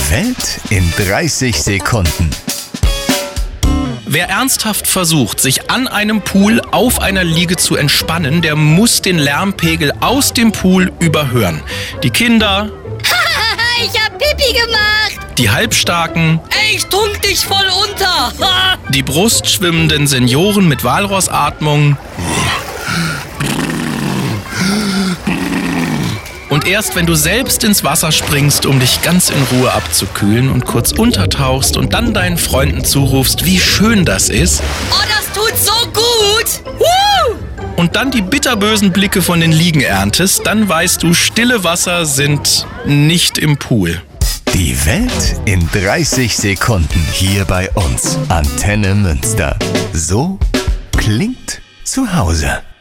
Die Welt in 30 Sekunden. Wer ernsthaft versucht, sich an einem Pool auf einer Liege zu entspannen, der muss den Lärmpegel aus dem Pool überhören. Die Kinder, Ich hab Pipi gemacht. die Halbstarken, Ey, ich trunk dich voll unter. die brustschwimmenden Senioren mit Walrossatmung. Und erst wenn du selbst ins Wasser springst, um dich ganz in Ruhe abzukühlen und kurz untertauchst und dann deinen Freunden zurufst, wie schön das ist, Oh, das tut so gut. Woo! und dann die bitterbösen Blicke von den Liegen erntest, dann weißt du, stille Wasser sind nicht im Pool. Die Welt in 30 Sekunden hier bei uns. Antenne Münster. So klingt zu Hause.